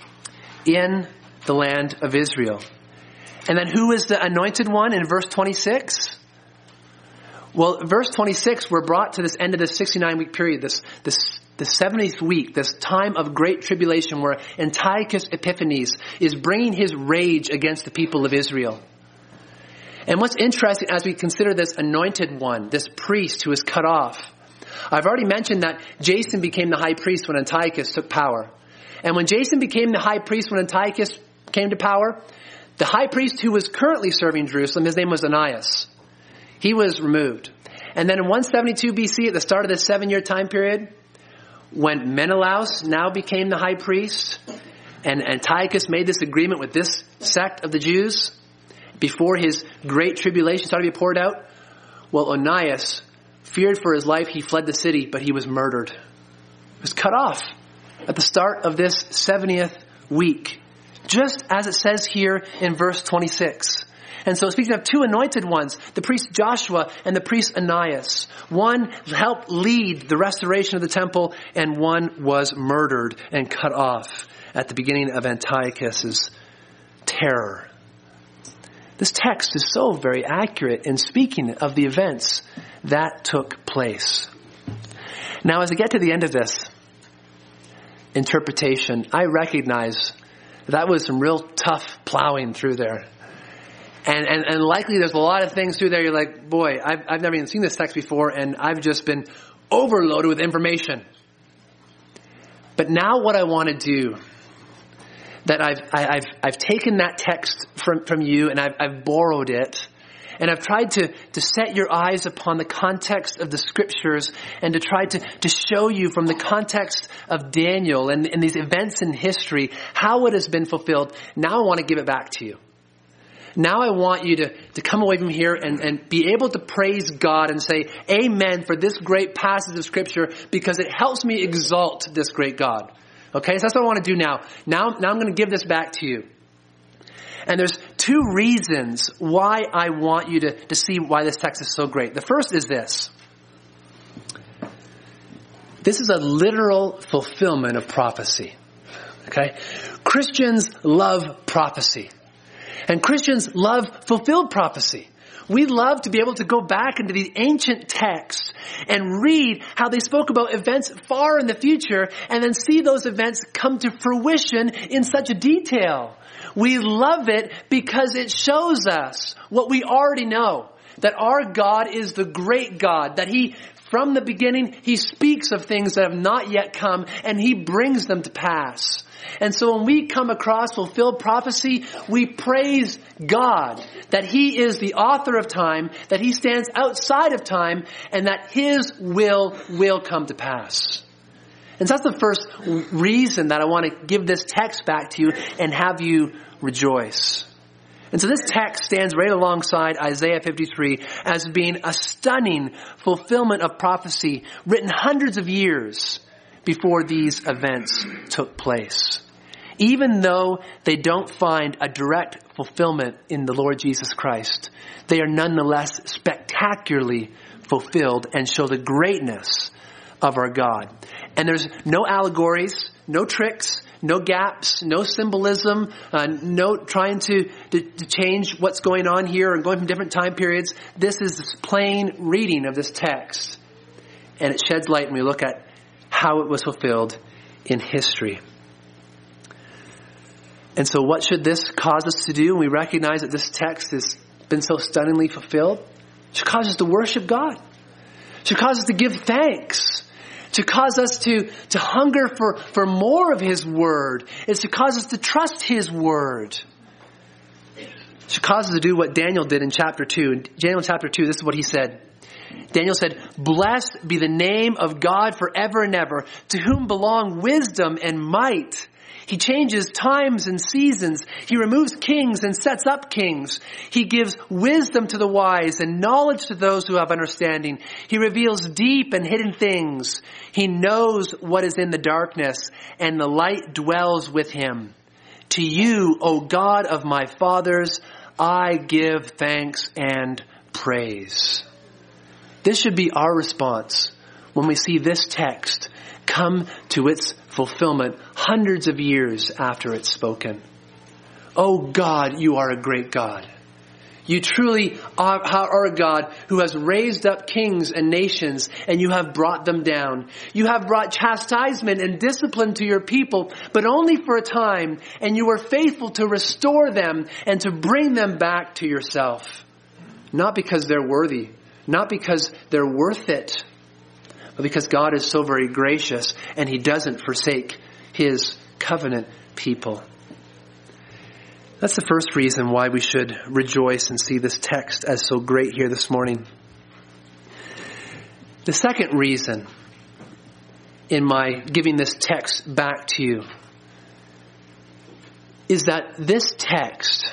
in the land of Israel. And then who is the anointed one in verse twenty-six? Well, verse twenty-six, we're brought to this end of this sixty-nine week period, this, this, the seventieth week, this time of great tribulation where Antiochus Epiphanes is bringing his rage against the people of Israel. And what's interesting as we consider this anointed one, this priest who is cut off, I've already mentioned that Jason became the high priest when Antiochus took power. And when Jason became the high priest when Antiochus came to power, the high priest who was currently serving Jerusalem, his name was Onias. He was removed. And then in one seventy-two B C, at the start of this seven-year time period, when Menelaus now became the high priest, and Antiochus made this agreement with this sect of the Jews, before his great tribulation started to be poured out, well, Onias feared for his life. He fled the city, but he was murdered. He was cut off. at the start of this seventieth week, just as it says here in verse twenty-six. And so speaking of two anointed ones, the priest Joshua and the priest Ananias, one helped lead the restoration of the temple and one was murdered and cut off at the beginning of Antiochus's terror. This text is so very accurate in speaking of the events that took place. Now, as I get to the end of this interpretation, I recognize that was some real tough plowing through there. And, and, and likely there's a lot of things through there you're like, boy, I've, I've never even seen this text before, and I've just been overloaded with information. But now what I want to do, that I've, I, I've, I've taken that text from, from you and I've, I've borrowed it, and I've tried to, to set your eyes upon the context of the scriptures and to try to, to show you from the context of Daniel and, and these events in history, how it has been fulfilled. Now I want to give it back to you. Now I want you to, to come away from here and, and be able to praise God and say, amen, for this great passage of scripture, because it helps me exalt this great God. Okay, so that's what I want to do now. Now, now I'm going to give this back to you. And there's two reasons why I want you to, to see why this text is so great. The first is this. This is a literal fulfillment of prophecy. Okay? Christians love prophecy. And Christians love fulfilled prophecy. We love to be able to go back into the ancient texts and read how they spoke about events far in the future and then see those events come to fruition in such a detail. We love it because it shows us what we already know, that our God is the great God, that He, from the beginning, He speaks of things that have not yet come and He brings them to pass. And so when we come across fulfilled prophecy, we praise God that He is the author of time, that He stands outside of time, and that His will will come to pass. And so that's the first reason that I want to give this text back to you and have you rejoice. And so this text stands right alongside Isaiah fifty-three as being a stunning fulfillment of prophecy written hundreds of years before these events took place. Even though they don't find a direct fulfillment in the Lord Jesus Christ, they are nonetheless spectacularly fulfilled and show the greatness of our God. And there's no allegories, no tricks, no gaps, no symbolism, uh, no trying to, to, to change what's going on here and going from different time periods. This is this plain reading of this text. And it sheds light when we look at how it was fulfilled in history. And so what should this cause us to do when we recognize that this text has been so stunningly fulfilled? It should cause us to worship God. It should cause us to give thanks. It should cause us to, to hunger for, for more of His Word. It should cause us to trust His Word. It should cause us to do what Daniel did in chapter two. In Daniel chapter two, this is what he said. Daniel said, "Blessed be the name of God forever and ever, to whom belong wisdom and might. He changes times and seasons. He removes kings and sets up kings. He gives wisdom to the wise and knowledge to those who have understanding. He reveals deep and hidden things. He knows what is in the darkness, and the light dwells with Him. To you, O God of my fathers, I give thanks and praise." This should be our response when we see this text come to its fulfillment hundreds of years after it's spoken. Oh God, you are a great God. You truly are, are a God who has raised up kings and nations, and you have brought them down. You have brought chastisement and discipline to your people, but only for a time, and you are faithful to restore them and to bring them back to yourself. Not because they're worthy, not because they're worth it, but because God is so very gracious and He doesn't forsake His covenant people. That's the first reason why we should rejoice and see this text as so great here this morning. The second reason in my giving this text back to you is that this text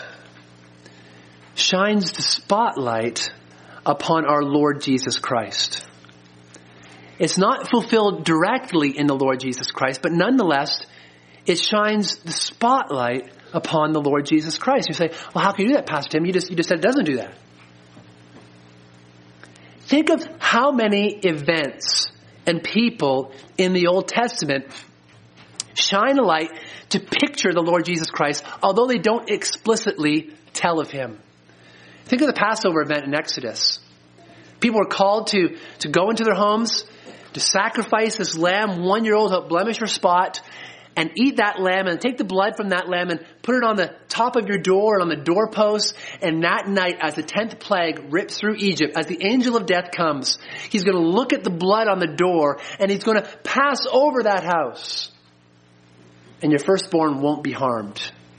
shines the spotlight upon our Lord Jesus Christ. It's not fulfilled directly in the Lord Jesus Christ, but nonetheless, it shines the spotlight upon the Lord Jesus Christ. You say, well, how can you do that, Pastor Tim? You just, you just said it doesn't do that. Think of how many events and people in the Old Testament shine a light to picture the Lord Jesus Christ, although they don't explicitly tell of him. Think of the Passover event in Exodus. People were called to, to go into their homes, to sacrifice this lamb, one year old, without blemish or spot, and eat that lamb and take the blood from that lamb and put it on the top of your door and on the doorpost. And that night, as the tenth plague rips through Egypt, as the angel of death comes, he's going to look at the blood on the door and he's going to pass over that house. And your firstborn won't be harmed.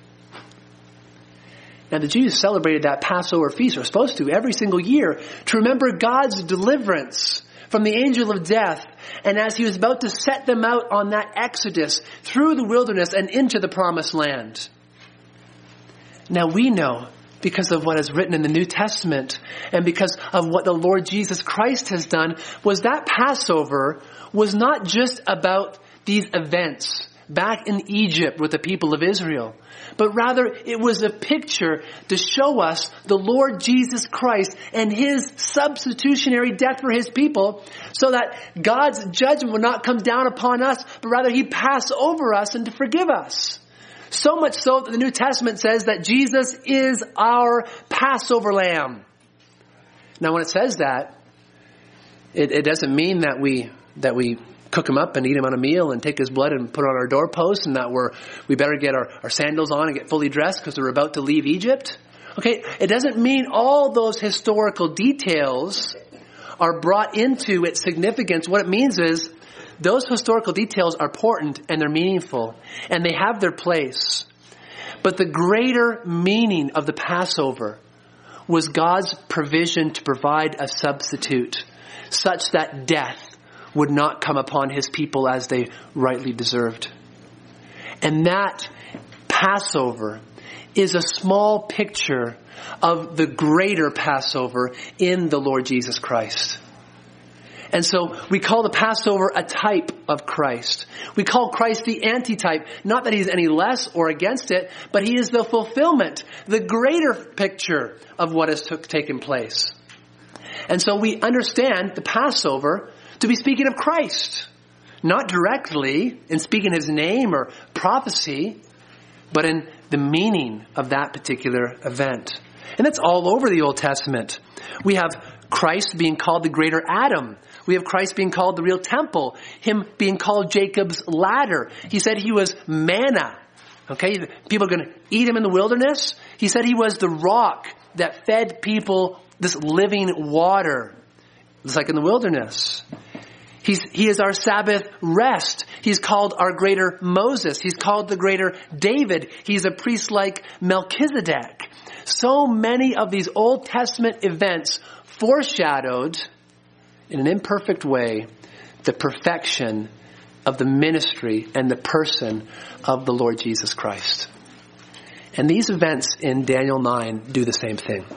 Now the Jews celebrated that Passover feast, or are supposed to, every single year to remember God's deliverance from the angel of death. And as he was about to set them out on that exodus through the wilderness and into the promised land. Now we know, because of what is written in the New Testament and because of what the Lord Jesus Christ has done, was that Passover was not just about these events back in Egypt with the people of Israel, but rather it was a picture to show us the Lord Jesus Christ and his substitutionary death for his people, so that God's judgment would not come down upon us, but rather he'd pass over us and to forgive us. So much so that the New Testament says that Jesus is our Passover lamb. Now when it says that, it, it doesn't mean that we that we cook him up and eat him on a meal and take his blood and put it on our doorposts, and that we're, we better get our, our sandals on and get fully dressed because we're about to leave Egypt. Okay, it doesn't mean all those historical details are brought into its significance. What it means is those historical details are important and they're meaningful and they have their place. But the greater meaning of the Passover was God's provision to provide a substitute such that death would not come upon his people as they rightly deserved. And that Passover is a small picture of the greater Passover in the Lord Jesus Christ. And so we call the Passover a type of Christ. We call Christ the antitype, not that he's any less or against it, but he is the fulfillment, the greater picture of what has took, taken place. And so we understand the Passover to be speaking of Christ, not directly in speaking his name or prophecy, but in the meaning of that particular event. And that's all over the Old Testament. We have Christ being called the greater Adam. We have Christ being called the real temple. Him being called Jacob's ladder. He said he was manna. Okay, people are going to eat him in the wilderness. He said he was the rock that fed people this living water. It's like in the wilderness. He's, he is our Sabbath rest. He's called our greater Moses. He's called the greater David. He's a priest like Melchizedek. So many of these Old Testament events foreshadowed, in an imperfect way, the perfection of the ministry and the person of the Lord Jesus Christ. And these events in Daniel nine do the same thing.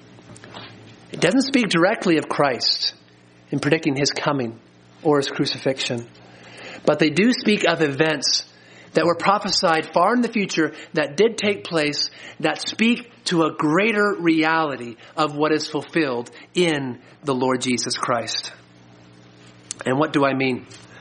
It doesn't speak directly of Christ in predicting his coming or his crucifixion, but they do speak of events that were prophesied far in the future that did take place, that speak to a greater reality of what is fulfilled in the Lord Jesus Christ. And what do I mean?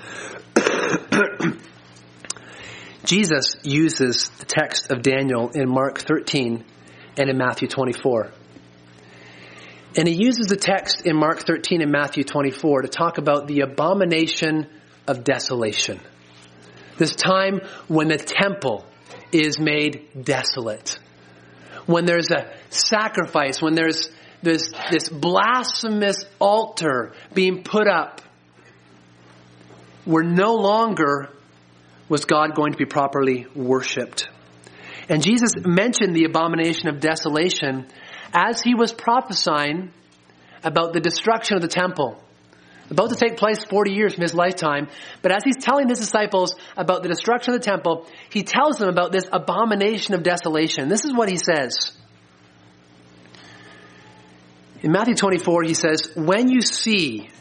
Jesus uses the text of Daniel in Mark thirteen and in Matthew twenty-four. And he uses the text in Mark thirteen and Matthew twenty-four to talk about the abomination of desolation. This time when the temple is made desolate. When there's a sacrifice, when there's, there's this blasphemous altar being put up, where no longer was God going to be properly worshipped. And Jesus mentioned the abomination of desolation as he was prophesying about the destruction of the temple, about to take place forty years from his lifetime. But as he's telling his disciples about the destruction of the temple, he tells them about this abomination of desolation. This is what he says. In Matthew twenty-four, he says, "When you see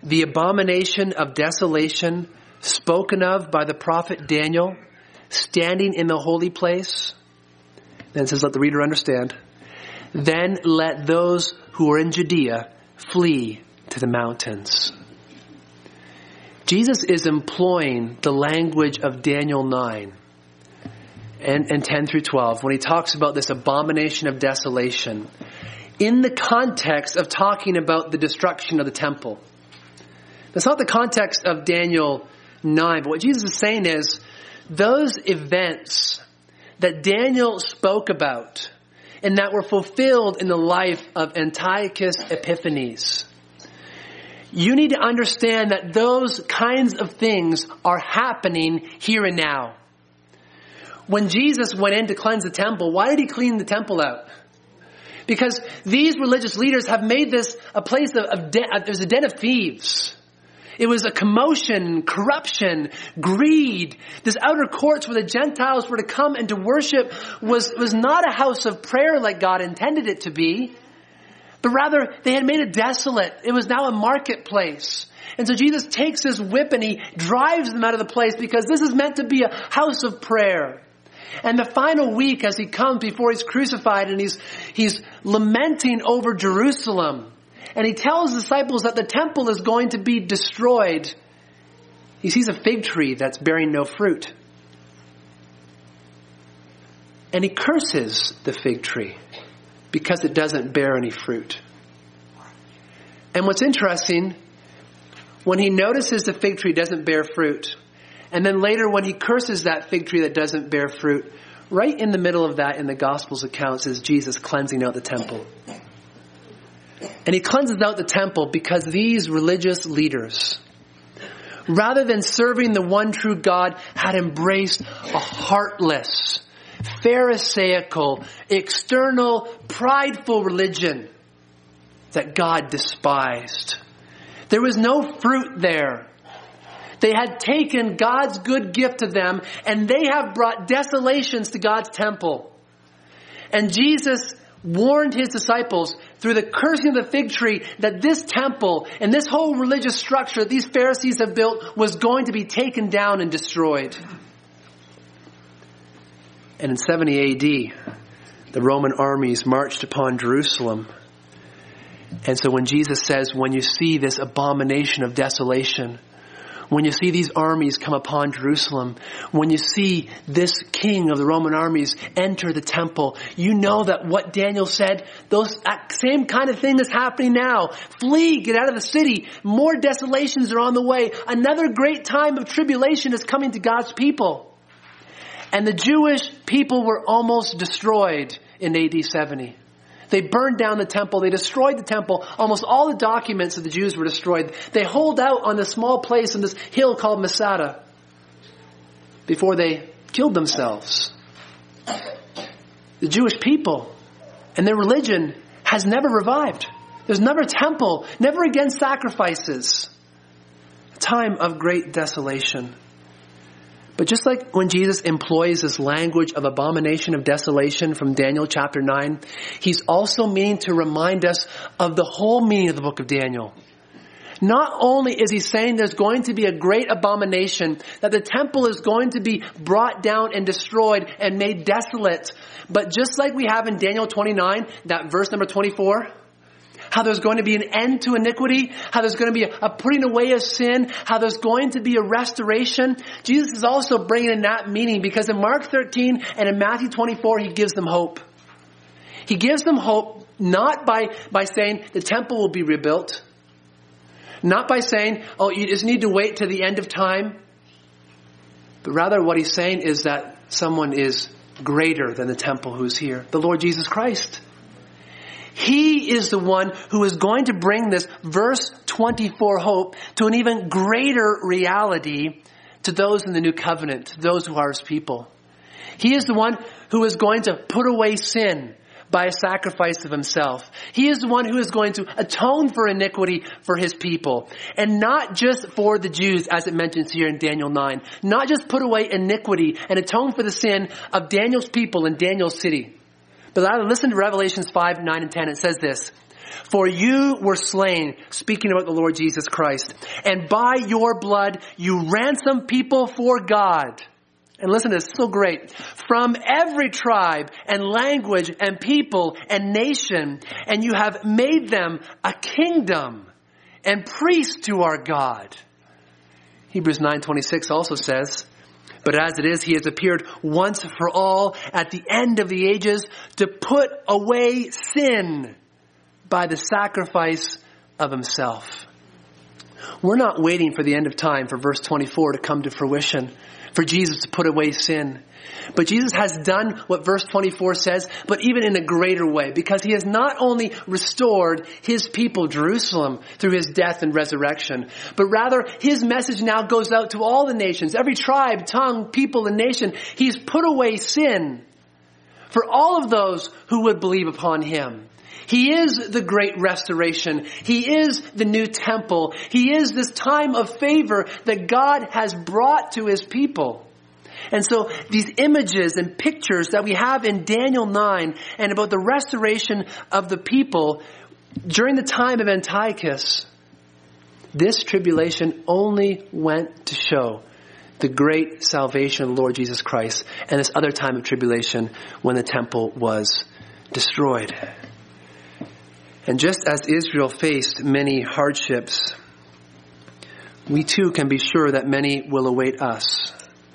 the abomination of desolation spoken of by the prophet Daniel, standing in the holy place. Then it says, let the reader understand. Then let those who are in Judea flee to the mountains. Jesus is employing the language of Daniel nine and, and ten through twelve when he talks about this abomination of desolation in the context of talking about the destruction of the temple. That's not the context of Daniel nine, but what Jesus is saying is those events that Daniel spoke about and that were fulfilled in the life of Antiochus Epiphanes. You need to understand that those kinds of things are happening here and now. When Jesus went in to cleanse the temple, why did he clean the temple out? Because these religious leaders have made this a place of, of de- it was a den of thieves. It was a commotion, corruption, greed. This outer courts where the Gentiles were to come and to worship was, was not a house of prayer like God intended it to be. But rather, they had made it desolate. It was now a marketplace. And so Jesus takes his whip and he drives them out of the place because this is meant to be a house of prayer. And the final week as he comes before he's crucified and he's, he's lamenting over Jerusalem. And he tells his disciples that the temple is going to be destroyed. He sees a fig tree that's bearing no fruit. And he curses the fig tree because it doesn't bear any fruit. And what's interesting, when he notices the fig tree doesn't bear fruit, and then later when he curses that fig tree that doesn't bear fruit, right in the middle of that in the Gospels accounts is Jesus cleansing out the temple. And he cleanses out the temple because these religious leaders, rather than serving the one true God, had embraced a heartless, pharisaical, external, prideful religion that God despised. There was no fruit there. They had taken God's good gift to them and they have brought desolations to God's temple. And Jesus warned his disciples through the cursing of the fig tree that this temple and this whole religious structure that these Pharisees have built was going to be taken down and destroyed. And in seventy A D, the Roman armies marched upon Jerusalem. And so when Jesus says, when you see this abomination of desolation, when you see these armies come upon Jerusalem, when you see this king of the Roman armies enter the temple, you know that what Daniel said, those that same kind of thing is happening now. Flee, get out of the city. More desolations are on the way. Another great time of tribulation is coming to God's people. And the Jewish people were almost destroyed in A D seventy. They burned down the temple. They destroyed the temple. Almost all the documents of the Jews were destroyed. They holed out on this small place on this hill called Masada before they killed themselves. The Jewish people and their religion has never revived. There's never a temple, never again sacrifices. A time of great desolation. But just like when Jesus employs this language of abomination of desolation from Daniel chapter nine, he's also meaning to remind us of the whole meaning of the book of Daniel. Not only is he saying there's going to be a great abomination, that the temple is going to be brought down and destroyed and made desolate, but just like we have in Daniel twenty-nine, that verse number twenty-four, how there's going to be an end to iniquity, how there's going to be a, a putting away of sin, how there's going to be a restoration. Jesus is also bringing in that meaning because in Mark thirteen and in Matthew twenty-four, he gives them hope. He gives them hope not by, by saying the temple will be rebuilt, not by saying, oh, you just need to wait to the end of time, but rather what he's saying is that someone is greater than the temple who's here, the Lord Jesus Christ. He is the one who is going to bring this verse twenty-four hope to an even greater reality to those in the new covenant, to those who are his people. He is the one who is going to put away sin by a sacrifice of himself. He is the one who is going to atone for iniquity for his people. And not just for the Jews, as it mentions here in Daniel nine. Not just put away iniquity and atone for the sin of Daniel's people in Daniel's city. But rather listen to Revelations five, nine, and ten. It says this, For you were slain, speaking about the Lord Jesus Christ, and by your blood you ransomed people for God. And listen to this, so great. From every tribe and language and people and nation, and you have made them a kingdom and priests to our God. Hebrews nine twenty-six also says, but as it is, he has appeared once for all at the end of the ages to put away sin by the sacrifice of himself. We're not waiting for the end of time for verse twenty-four to come to fruition, for Jesus to put away sin. But Jesus has done what verse twenty-four says, but even in a greater way, because he has not only restored his people, Jerusalem, through his death and resurrection, but rather his message now goes out to all the nations, every tribe, tongue, people, and nation. He's put away sin for all of those who would believe upon him. He is the great restoration. He is the new temple. He is this time of favor that God has brought to his people. And so these images and pictures that we have in Daniel nine and about the restoration of the people during the time of Antiochus, this tribulation only went to show the great salvation of the Lord Jesus Christ and this other time of tribulation when the temple was destroyed. And just as Israel faced many hardships, we too can be sure that many will await us.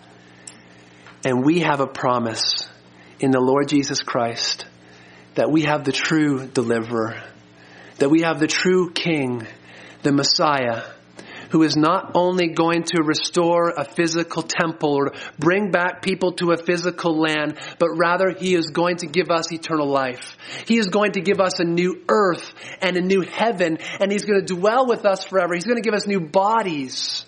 And we have a promise in the Lord Jesus Christ that we have the true deliverer, that we have the true King, the Messiah, who is not only going to restore a physical temple or bring back people to a physical land, but rather he is going to give us eternal life. He is going to give us a new earth and a new heaven, and he's going to dwell with us forever. He's going to give us new bodies.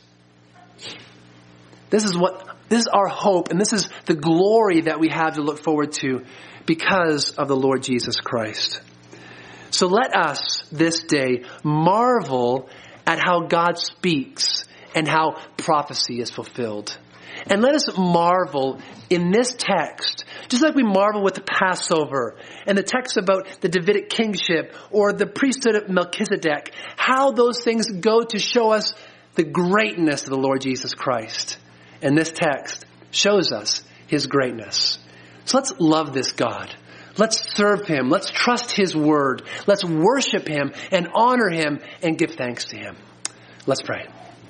This is what, this is our hope, and this is the glory that we have to look forward to because of the Lord Jesus Christ. So let us this day marvel at how God speaks and how prophecy is fulfilled. And let us marvel in this text, just like we marvel with the Passover and the text about the Davidic kingship or the priesthood of Melchizedek, how those things go to show us the greatness of the Lord Jesus Christ. And this text shows us his greatness. So let's love this God. Let's serve him. Let's trust his word. Let's worship him and honor him and give thanks to him. Let's pray.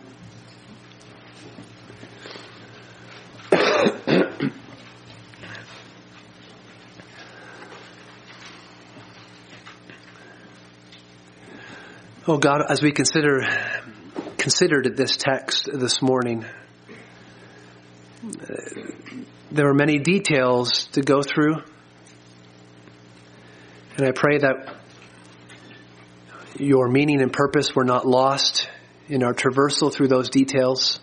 Oh God, as we consider considered this text this morning, there are many details to go through. And I pray that your meaning and purpose were not lost in our traversal through those details.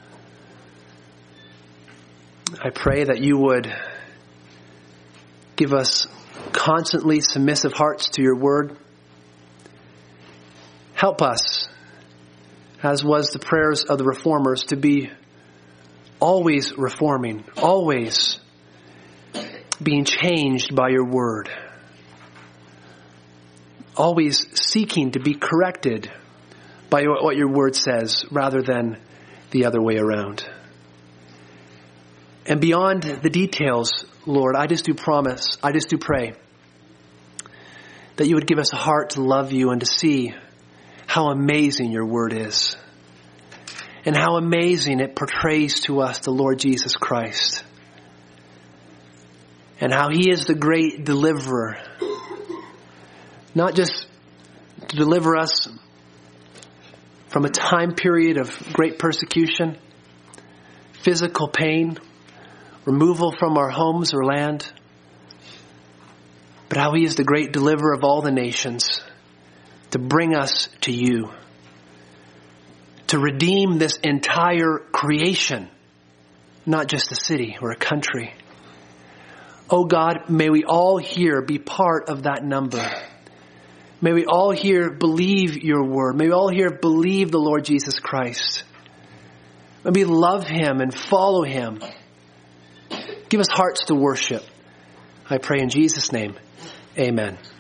I pray that you would give us constantly submissive hearts to your word. Help us, as was the prayers of the reformers, to be always reforming, always being changed by your word. Always seeking to be corrected by what your word says rather than the other way around. And beyond the details, Lord, I just do promise, I just do pray that you would give us a heart to love you and to see how amazing your word is and how amazing it portrays to us the Lord Jesus Christ and how he is the great deliverer. Not just to deliver us from a time period of great persecution, physical pain, removal from our homes or land, but how he is the great deliverer of all the nations to bring us to you, to redeem this entire creation, not just a city or a country. Oh God, may we all here be part of that number. May we all here believe your word. May we all here believe the Lord Jesus Christ. May we love him and follow him. Give us hearts to worship. I pray in Jesus' name. Amen.